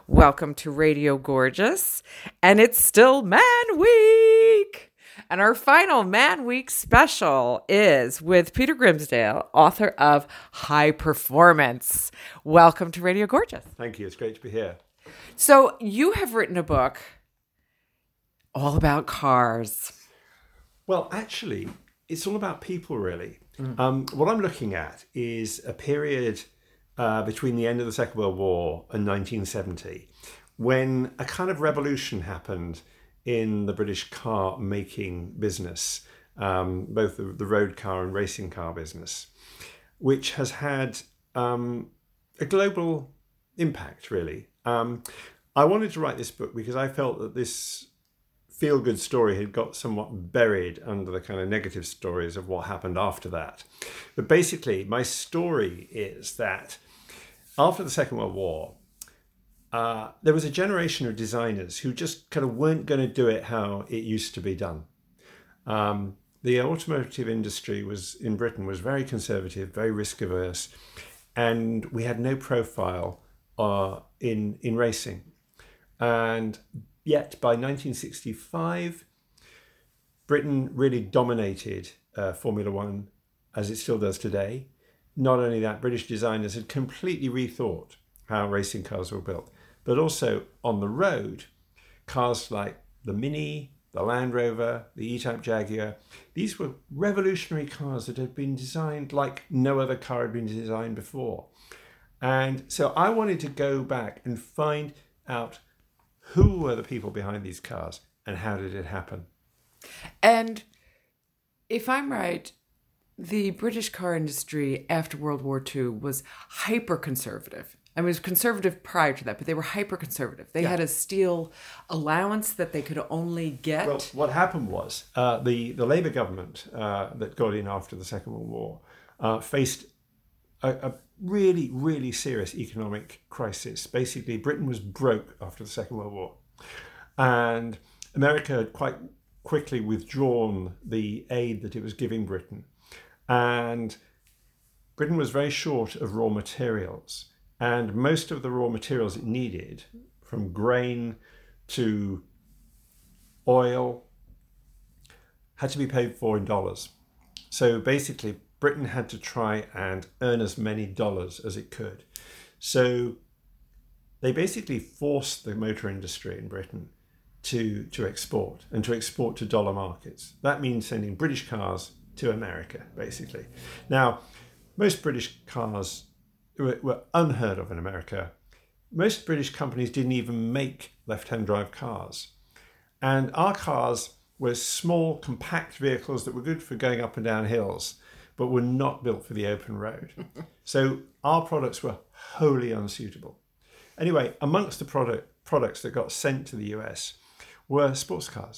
Welcome to Radio Gorgeous, and it's still Man Week. And our final Man Week special is with Peter Grimsdale, author of High Performance. Welcome to Radio Gorgeous. Thank you. It's great to be here. So you have written a book all about cars. Well, actually, it's all about people, really. What I'm looking at is a period between the end of the Second World War and 1970, when a kind of revolution happened in the British car making business, both the road car and racing car business, which has had a global impact, really. I wanted to write this book because I felt that this feel-good story had got somewhat buried under the kind of negative stories of what happened after that. But basically, my story is that after the Second World War, there was a generation of designers who just kind of weren't going to do it how it used to be done. The automotive industry in Britain was very conservative, very risk-averse, and we had no profile in racing. And yet, by 1965, Britain really dominated Formula One, as it still does today. Not only that, British designers had completely rethought how racing cars were built, but also on the road, cars like the Mini, the Land Rover, the E-Type Jaguar, these were revolutionary cars that had been designed like no other car had been designed before. And so I wanted to go back and find out who were the people behind these cars and how did it happen? And if I'm right, the British car industry after World War II was hyper-conservative. I mean, it was conservative prior to that, but they were hyper-conservative. They had a steel allowance that they could only get. Well, what happened was the Labour government that got in after the Second World War faced a really, really serious economic crisis. Basically, Britain was broke after the Second World War. And America had quite quickly withdrawn the aid that it was giving Britain. And Britain was very short of raw materials. And most of the raw materials it needed, from grain to oil, had to be paid for in dollars. So basically, Britain had to try and earn as many dollars as it could. So they basically forced the motor industry in Britain to export and to export to dollar markets. That means sending British cars to America, basically. Now, most British cars were unheard of in America. Most British companies didn't even make left-hand drive cars. And our cars were small, compact vehicles that were good for going up and down hills, but were not built for the open road. So our products were wholly unsuitable. Anyway, amongst the products that got sent to the US were sports cars.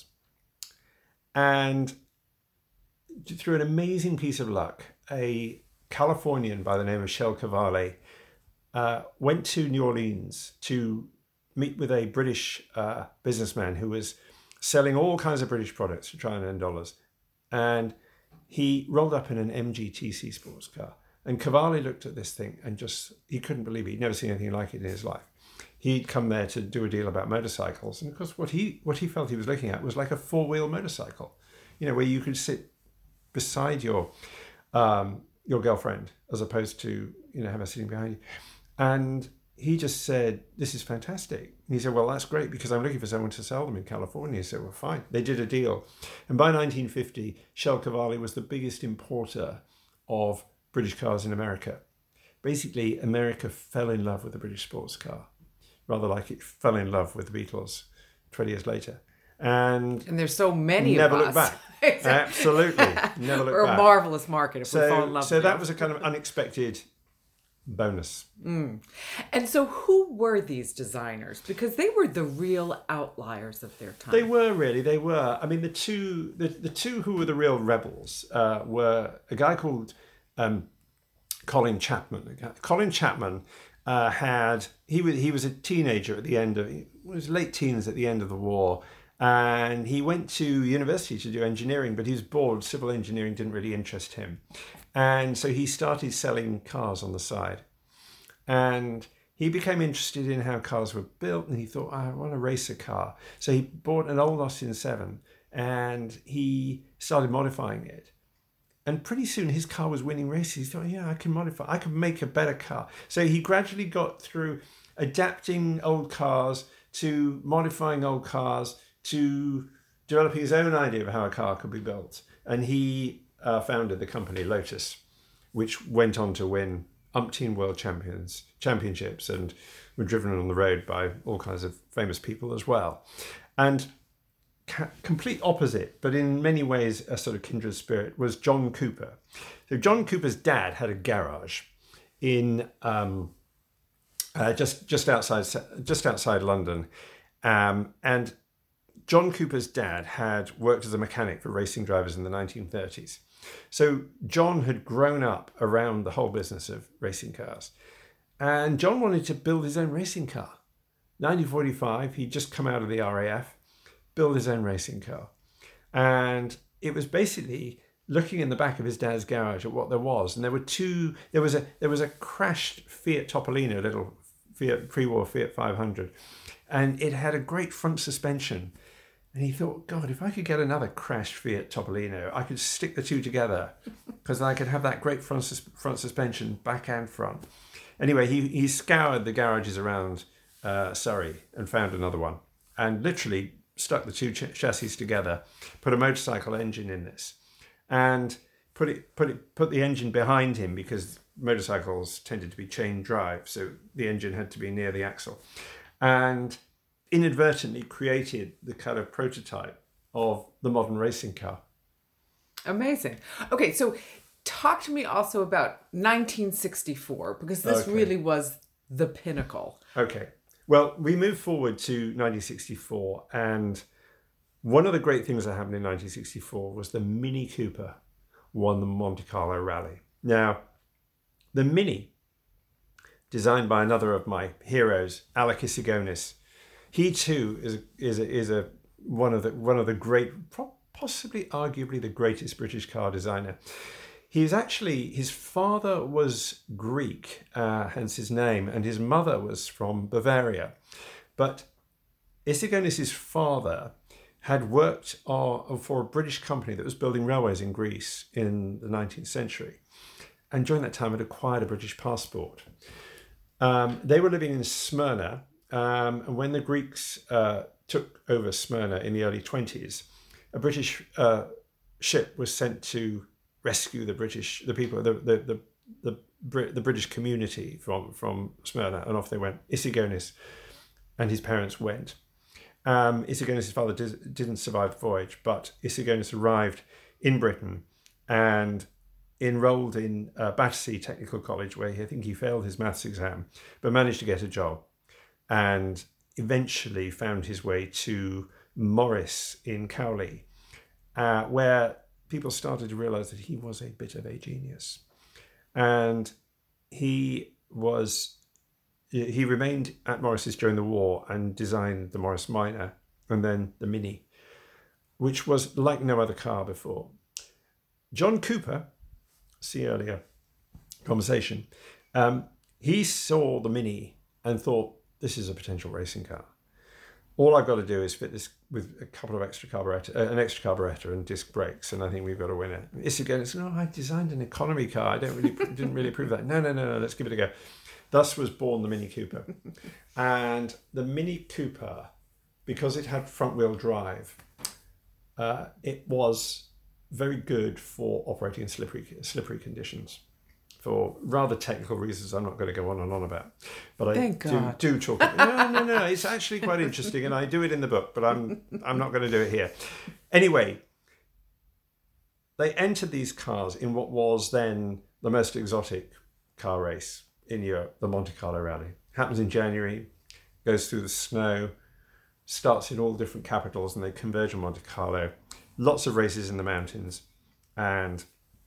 And through an amazing piece of luck, a Californian by the name of Shel Cavalli went to New Orleans to meet with a British businessman who was selling all kinds of British products to try and earn dollars. And he rolled up in an MGTC sports car. And Cavalli looked at this thing and he couldn't believe it. He'd never seen anything like it in his life. He'd come there to do a deal about motorcycles. And of course, what he felt he was looking at was like a four-wheel motorcycle, where you could sit beside your girlfriend as opposed to, have her sitting behind you. And he just said, "This is fantastic." And he said, "Well, that's great because I'm looking for someone to sell them in California." So well, fine. They did a deal. And by 1950, Shel Cavalli was the biggest importer of British cars in America. Basically, America fell in love with the British sports car, rather like it fell in love with the Beatles 20 years later. And there's so many never of look us. back. Absolutely. Never look We're back. a marvelous market if we fall in love So with that it. was a kind of unexpected bonus. And so who were these designers? Because they were the real outliers of their time. They were. I mean, the two who were the real rebels were a guy called Colin Chapman. Colin Chapman he was a teenager at the end of, he was late teens at the end of the war. And he went to university to do engineering, but he was bored. Civil engineering didn't really interest him. And so he started selling cars on the side. And he became interested in how cars were built, and he thought, I want to race a car. So he bought an old Austin 7 and he started modifying it. And pretty soon his car was winning races. He thought, yeah, I can modify, I can make a better car. So he gradually got through adapting old cars to modifying old cars to developing his own idea of how a car could be built. And he founded the company Lotus, which went on to win umpteen world championships and were driven on the road by all kinds of famous people as well. And complete opposite, but in many ways a sort of kindred spirit, was John Cooper. So John Cooper's dad had a garage in just outside London, and John Cooper's dad had worked as a mechanic for racing drivers in the 1930s. So John had grown up around the whole business of racing cars. And John wanted to build his own racing car. 1945, he'd just come out of the RAF, build his own racing car. And it was basically looking in the back of his dad's garage at what there was. And there was a crashed Fiat Topolino, little Fiat pre-war Fiat 500. And it had a great front suspension. And he thought, God, if I could get another crashed Fiat Topolino, I could stick the two together because I could have that great front suspension, back and front. Anyway, he scoured the garages around Surrey and found another one and literally stuck the two chassis together, put a motorcycle engine in this and put the engine behind him because motorcycles tended to be chain drive. So the engine had to be near the axle. And inadvertently created the kind of prototype of the modern racing car. Amazing. Okay, so talk to me also about 1964, because this really was the pinnacle. Okay. Well, we move forward to 1964, and one of the great things that happened in 1964 was the Mini Cooper won the Monte Carlo Rally. Now, the Mini, designed by another of my heroes, Alec Issigonis, he too is one of the great, possibly arguably the greatest British car designer. His father was Greek, hence his name, and his mother was from Bavaria. But Issigonis' father had worked for a British company that was building railways in Greece in the 19th century, and during that time had acquired a British passport. They were living in Smyrna. And when the Greeks took over Smyrna in the early 20s, a British ship was sent to rescue the British community from Smyrna, and off they went. Issigonis and his parents went. Issigonis' father didn't survive the voyage, but Issigonis arrived in Britain and enrolled in Battersea Technical College, where I think he failed his maths exam, but managed to get a job. And eventually found his way to Morris in Cowley, where people started to realise that he was a bit of a genius. And he remained at Morris's during the war and designed the Morris Minor and then the Mini, which was like no other car before. John Cooper, see earlier conversation, he saw the Mini and thought, this is a potential racing car. All I've got to do is fit this with a couple of an extra carburetor and disc brakes, and I think we've got to win it. Issigonis, no, I designed an economy car. I didn't really prove that. No, let's give it a go. Thus was born the Mini Cooper. And the Mini Cooper, because it had front-wheel drive, it was very good for operating in slippery conditions. For rather technical reasons I'm not going to go on and on about. But I do talk about it. No, it's actually quite interesting, and I do it in the book, but I'm not going to do it here. Anyway, they entered these cars in what was then the most exotic car race in Europe, the Monte Carlo Rally. Happens in January, goes through the snow, starts in all different capitals, and they converge on Monte Carlo. Lots of races in the mountains, and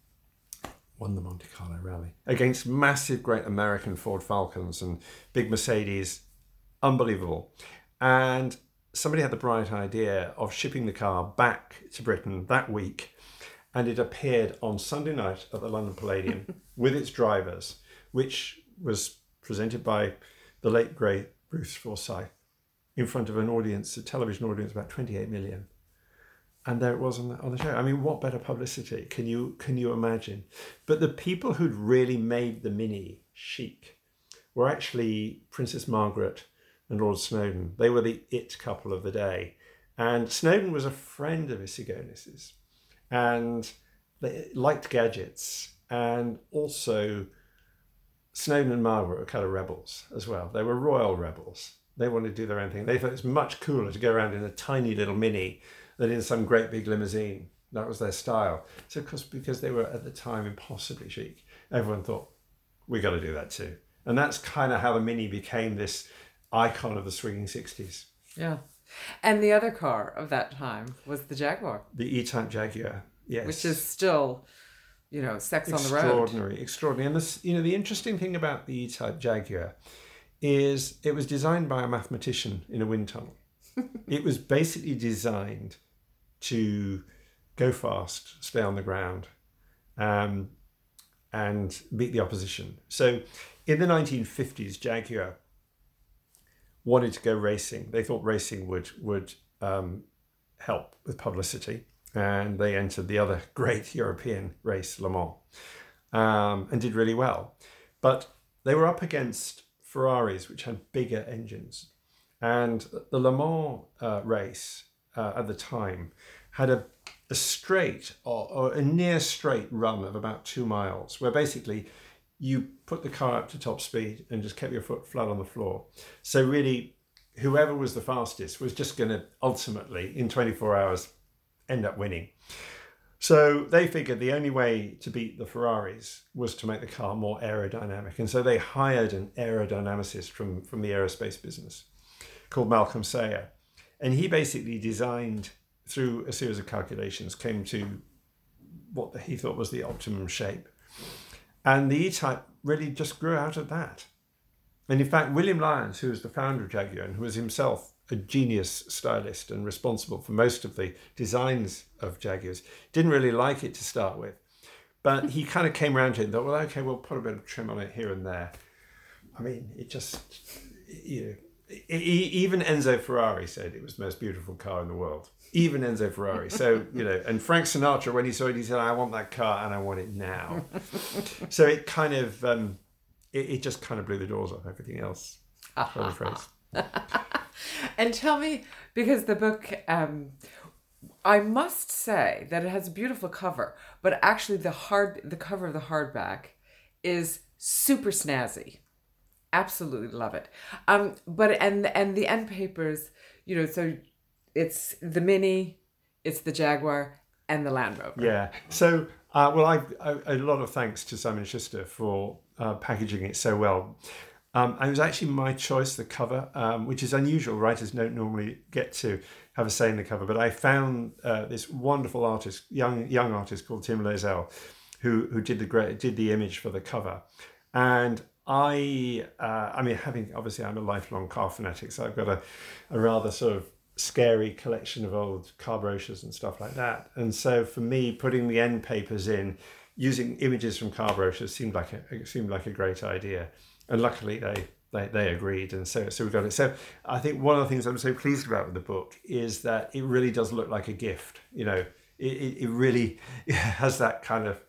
won the Monte Carlo Rally against massive, great American Ford Falcons and big Mercedes. Unbelievable. And somebody had the bright idea of shipping the car back to Britain that week, and it appeared on Sunday night at the London Palladium with its drivers, which was presented by the late great Bruce Forsyth, in front of an audience, a television audience, about 28 million. And there it was on the show. I mean, what better publicity can you imagine? But the people who'd really made the Mini chic were actually Princess Margaret and Lord Snowdon. They were the it couple of the day. And Snowdon was a friend of Issigonis's. And they liked gadgets. And also, Snowdon and Margaret were kind of rebels as well. They were royal rebels. They wanted to do their own thing. They thought it was much cooler to go around in a tiny little Mini than in some great big limousine. That was their style. So, of course, because they were at the time impossibly chic, everyone thought, we got to do that too. And that's kind of how the Mini became this icon of the swinging 60s. Yeah. And the other car of that time was the Jaguar. The E-Type Jaguar, yes. Which is still, sex on the road. Extraordinary. And this, the interesting thing about the E-Type Jaguar is it was designed by a mathematician in a wind tunnel. It was basically designed to go fast, stay on the ground, and beat the opposition. So in the 1950s, Jaguar wanted to go racing. They thought racing would help with publicity, and they entered the other great European race, Le Mans, and did really well. But they were up against Ferraris, which had bigger engines. And the Le Mans race at the time had a straight or a near straight run of about 2 miles, where basically you put the car up to top speed and just kept your foot flat on the floor. So really, whoever was the fastest was just going to ultimately, in 24 hours, end up winning. So they figured the only way to beat the Ferraris was to make the car more aerodynamic. And so they hired an aerodynamicist from the aerospace business called Malcolm Sayer. And he basically designed, through a series of calculations, came to what he thought was the optimum shape. And the E-Type really just grew out of that. And in fact, William Lyons, who was the founder of Jaguar and who was himself a genius stylist and responsible for most of the designs of Jaguars, didn't really like it to start with. But he kind of came around to it and thought, well, okay, we'll put a bit of trim on it here and there. I mean, it just, even Enzo Ferrari said it was the most beautiful car in the world. Even Enzo Ferrari. So, and Frank Sinatra, when he saw it, he said, I want that car and I want it now. So it kind of, it just kind of blew the doors off everything else. For the phrase. And tell me, because the book, I must say that it has a beautiful cover, but actually the cover of the hardback is super snazzy. Absolutely love it. But the end papers, so it's the Mini, it's the Jaguar, and the Land Rover. Yeah. So, I a lot of thanks to Simon Schuster for packaging it so well. It was actually my choice, the cover, which is unusual. Writers don't normally get to have a say in the cover, but I found this wonderful artist, young artist called Tim Loisel, who did the image for the cover, and I mean, obviously I'm a lifelong car fanatic, so I've got a rather sort of scary collection of old car brochures and stuff like that. And so for me, putting the end papers in, using images from car brochures seemed like a great idea. And luckily they agreed, and so we got it. So I think one of the things I'm so pleased about with the book is that it really does look like a gift. It really has that kind of,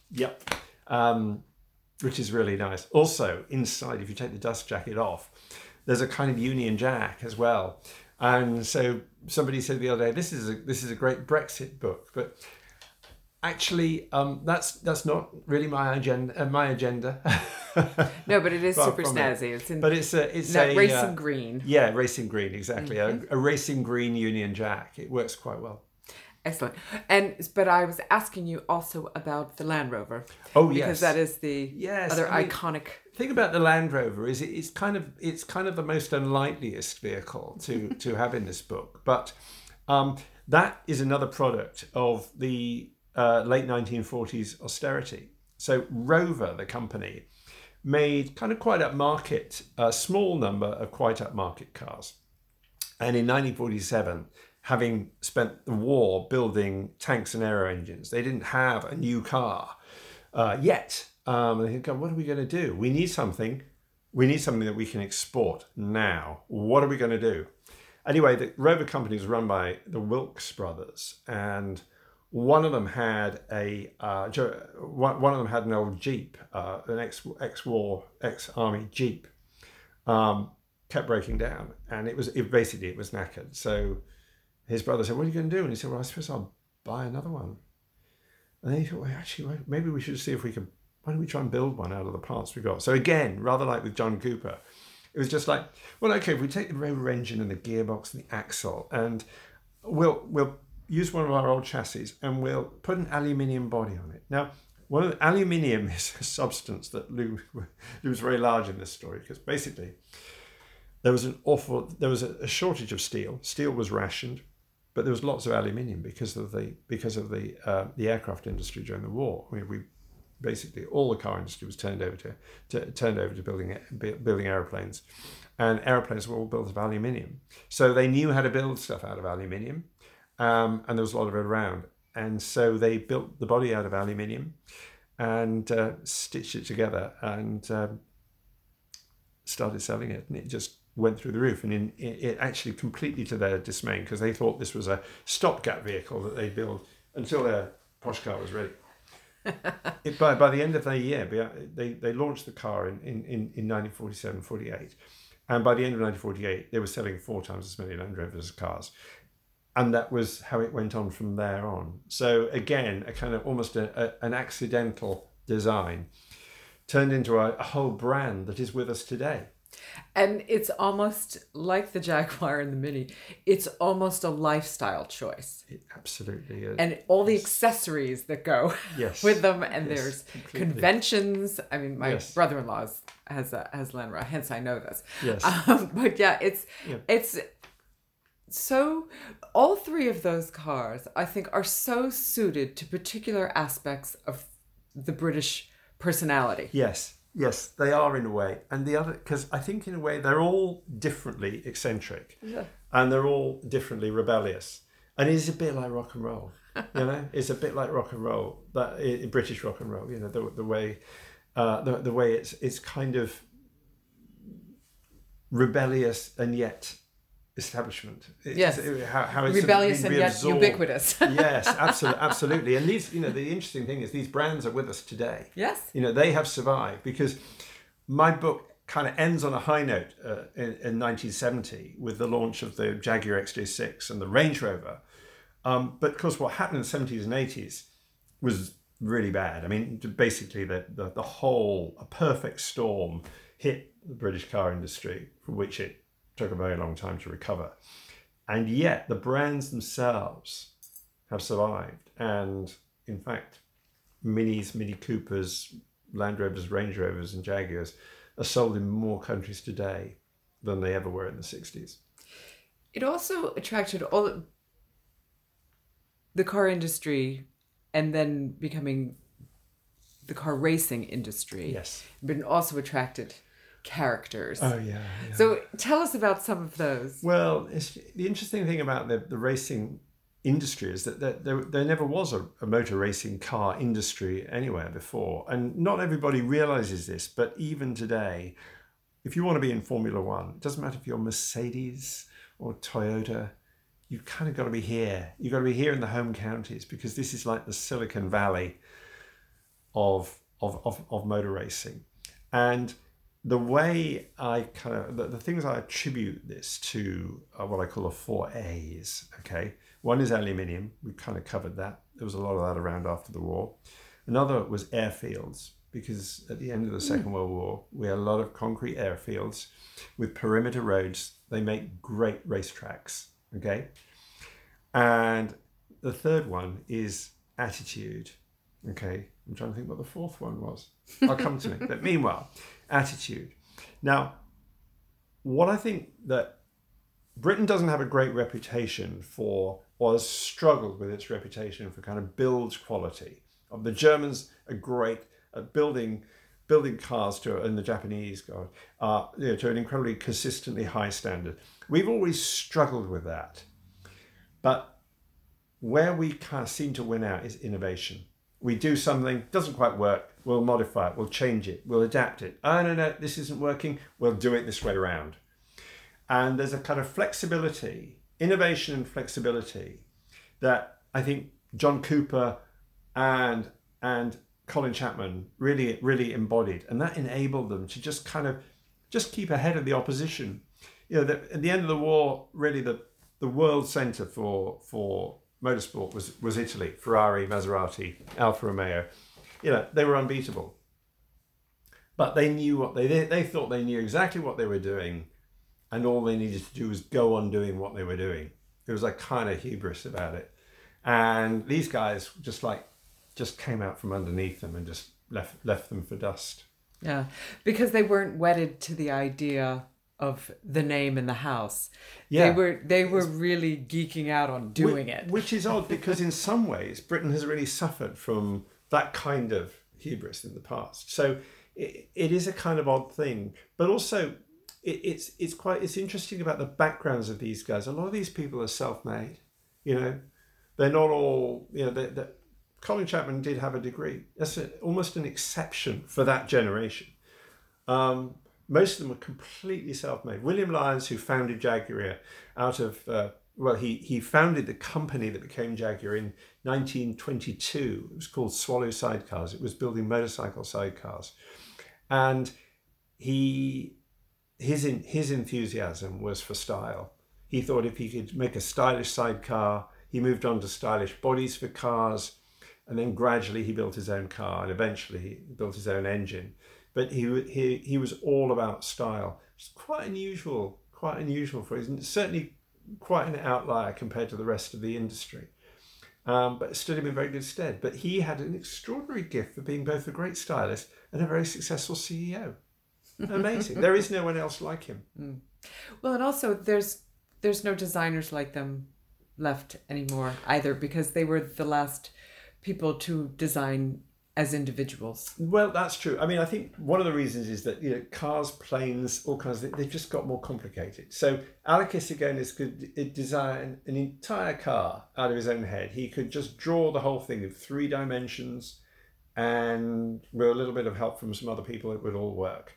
which is really nice. Also, inside, if you take the dust jacket off, there's a kind of Union Jack as well. And so somebody said the other day, this is a great Brexit book, but actually, that's not really my agenda. No, but it is super snazzy. It's racing green. Yeah, racing green, exactly. Mm-hmm. A racing green Union Jack. It works quite well. Excellent. But I was asking you also about the Land Rover. Oh, yes. Because that is the other iconic. The thing about the Land Rover is it's kind of the most unlikeliest vehicle to have in this book. But that is another product of the late 1940s austerity. So Rover, the company, made kind of quite upmarket, a small number of quite upmarket cars. And in 1947, having spent the war building tanks and aero engines, they didn't have a new car yet. And they think, God, what are we going to do? We need something we need something that we can export now. What are we going to do? Anyway, the Rover company was run by the Wilkes brothers, and one of them had an old Jeep, an ex-war, ex-army Jeep, kept breaking down, and it was knackered. So his brother said, "What are you going to do?" And he said, "Well, I suppose I'll buy another one." And then he thought, "Well, actually, maybe we should see if we can. Why don't we try and build one out of the parts we got?" So again, rather like with John Cooper, it was just like, well, okay, if we take the Rover engine and the gearbox and the axle, and we'll use one of our old chassis and we'll put an aluminium body on it. Now, aluminium is a substance that looms very large in this story, because basically there was a shortage of steel. Steel was rationed, but there was lots of aluminium because of the aircraft industry during the war. I mean, basically all the car industry was turned over to building airplanes, and airplanes were all built of aluminium. So they knew how to build stuff out of aluminium, and there was a lot of it around. And so they built the body out of aluminium and stitched it together and started selling it, and it just went through the roof. And it actually, completely to their dismay, because they thought this was a stopgap vehicle that they built until their posh car was ready. By the end of the year, they launched the car in 1947-48, and by the end of 1948 they were selling 4 times as many Land Rovers as cars, and that was how it went on from there on. So again, a kind of almost an accidental design turned into a whole brand that is with us today. And it's almost like the Jaguar and the Mini. It's almost a lifestyle choice. It absolutely is. And all the accessories that go with them. And there's conventions. I mean, my brother-in-law has Land Rover, hence I know this. Yes. But yeah, it's so, all 3 of those cars, I think, are so suited to particular aspects of the British personality. Yes, they are in a way. And the other, because I think in a way they're all differently eccentric, and they're all differently rebellious. And it's a bit like rock and roll, it's a bit like rock and roll, British rock and roll, the way it's kind of rebellious and yet establishment. How it's rebellious and yet ubiquitous. Yes, absolutely. And these, the interesting thing is these brands are with us today. Yes. They have survived, because my book kind of ends on a high note in 1970 with the launch of the Jaguar XJ6 and the Range Rover. But of course, what happened in the 70s and 80s was really bad. I mean, basically the whole, a perfect storm hit the British car industry, from which it took a very long time to recover. And yet the brands themselves have survived. And in fact, Minis, Mini Coopers, Land Rovers, Range Rovers and Jaguars are sold in more countries today than they ever were in the 60s. It also attracted all the car industry, and then becoming the car racing industry. Yes. But also attracted characters. Oh, yeah. So tell us about some of those. Well, the interesting thing about the racing industry is that there never was a motor racing car industry anywhere before. And not everybody realizes this, but even today, if you want to be in Formula One, it doesn't matter if you're Mercedes or Toyota, you've kind of got to be here. You've got to be here in the home counties, because this is like the Silicon Valley of motor racing. And the way I kind of, the things I attribute this to are what I call the 4 A's, okay? One is aluminium. We kind of covered that. There was a lot of that around after the war. Another was airfields, because at the end of the Second World War, we had a lot of concrete airfields with perimeter roads. They make great racetracks, okay? And the third one is attitude, okay? I'm trying to think what the 4th one was. I'll come to me. But meanwhile, attitude. Now, what I think that Britain doesn't have a great reputation for, or has struggled with its reputation for kind of build quality. The Germans are great at building cars and the Japanese to an incredibly consistently high standard. We've always struggled with that. But where we kind of seem to win out is innovation. We do something, doesn't quite work, we'll modify it, we'll change it, we'll adapt it. Oh, no, this isn't working, we'll do it this way around. And there's a kind of flexibility, innovation and flexibility that I think John Cooper and Colin Chapman really embodied. And that enabled them to just keep ahead of the opposition. You know, at the end of the war, really the world centre for motorsport was Italy. Ferrari, Maserati, Alfa Romeo. You know, they were unbeatable. But they knew what they thought they knew exactly what they were doing, and all they needed to do was go on doing what they were doing. There was like kind of hubris about it. And these guys just came out from underneath them and just left them for dust. Yeah, because they weren't wedded to the idea of the name in the house. Yeah. They were really geeking out on doing it. Which is odd, because in some ways Britain has really suffered from that kind of hubris in the past. So it is a kind of odd thing. But also it's interesting about the backgrounds of these guys. A lot of these people are self-made. You know, they're not all, you know, Colin Chapman did have a degree. That's almost an exception for that generation. Most of them were completely self-made. William Lyons, who founded Jaguar out of, he founded the company that became Jaguar in 1922. It was called Swallow Sidecars. It was building motorcycle sidecars. And his enthusiasm was for style. He thought if he could make a stylish sidecar, he moved on to stylish bodies for cars. And then gradually he built his own car, and eventually he built his own engine. But he was all about style. It's quite unusual for him. Certainly quite an outlier compared to the rest of the industry. But it stood him in very good stead. But he had an extraordinary gift for being both a great stylist and a very successful CEO. Amazing. There is no one else like him. Mm. Well, and also there's no designers like them left anymore either, because they were the last people to design as individuals. Well, that's true. I mean, I think one of the reasons is that, you know, cars, planes, all kinds of, they've just got more complicated. So Alekis, again, could design an entire car out of his own head. He could just draw the whole thing in 3 dimensions, and with a little bit of help from some other people, it would all work.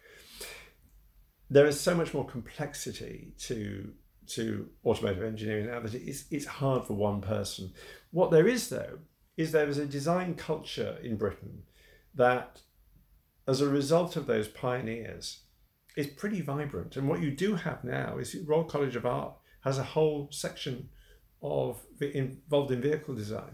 There is so much more complexity to automotive engineering now that it's hard for one person. What there is, though, is there was a design culture in Britain that, as a result of those pioneers, is pretty vibrant. And what you do have now is Royal College of Art has a whole section involved in vehicle design.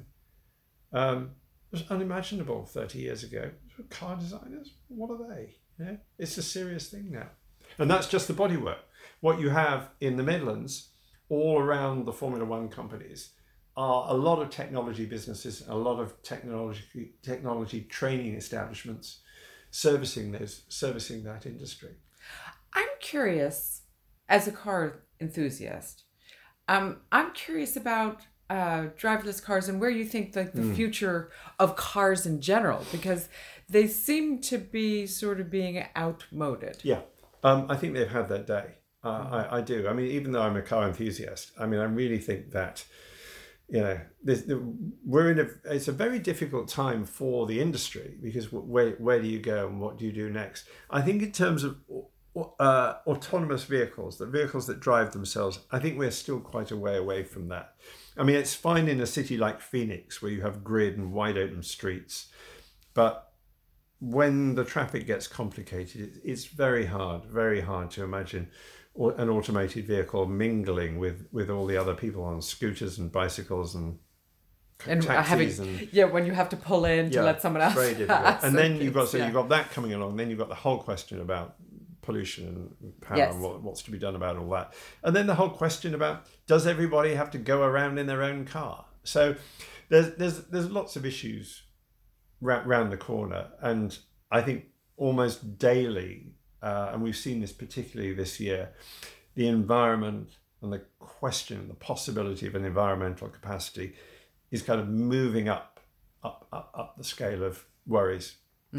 It was unimaginable 30 years ago. Car designers, what are they? You know, it's a serious thing now. And that's just the bodywork. What you have in the Midlands, all around the Formula One companies, are a lot of technology businesses, a lot of technology training establishments servicing that industry. I'm curious, as a car enthusiast, I'm curious about driverless cars and where you think the future of cars in general, because they seem to be sort of being outmoded. Yeah, I think they've had that day. I do. I mean, even though I'm a car enthusiast, I mean, I really think that, you know, it's a very difficult time for the industry, because where do you go and what do you do next? I think in terms of autonomous vehicles, the vehicles that drive themselves, I think we're still quite a way away from that. I mean, it's fine in a city like Phoenix where you have grid and wide open streets, but when the traffic gets complicated, it's very hard to imagine an automated vehicle mingling with all the other people on scooters and bicycles and taxis when you have to pull in to let someone else. Very difficult. And then you've got that coming along. Then you've got the whole question about pollution and power and what's to be done about all that. And then the whole question about, does everybody have to go around in their own car? So there's lots of issues round the corner, and I think almost daily. And we've seen this particularly this year, the environment and the question, the possibility of an environmental capacity is kind of moving up the scale of worries.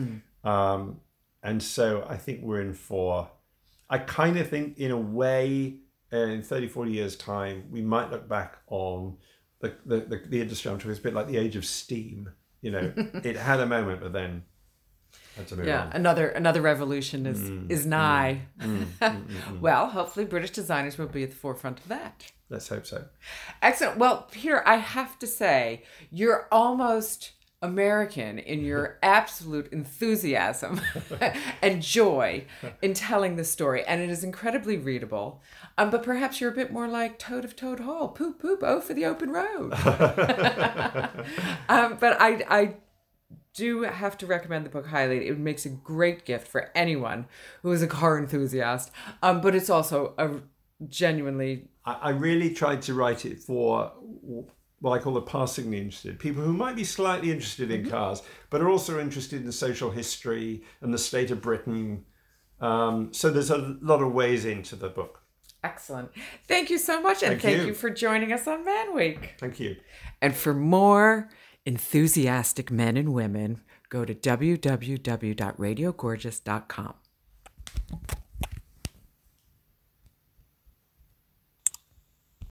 And so I think we're in for, I kind of think in a way, in 30, 40 years time, we might look back on the industry I'm talking, it's a bit like the age of steam. it had a moment, but then had to move on. Another revolution is nigh. Well, hopefully British designers will be at the forefront of that. Let's hope so. Excellent. Well, Peter, I have to say, you're almost American in your absolute enthusiasm and joy in telling the story, and it is incredibly readable. But perhaps you're a bit more like Toad of Toad Hall. Poop, poop, oh, for the open road. But I do have to recommend the book highly. It makes a great gift for anyone who is a car enthusiast. But it's also a genuinely... I really tried to write it for what I call the passingly interested, people who might be slightly interested in cars, but are also interested in social history and the state of Britain. So there's a lot of ways into the book. Excellent. Thank you so much. And thank you for joining us on Man Week. Thank you. And for more enthusiastic men and women, go to www.radiogorgeous.com.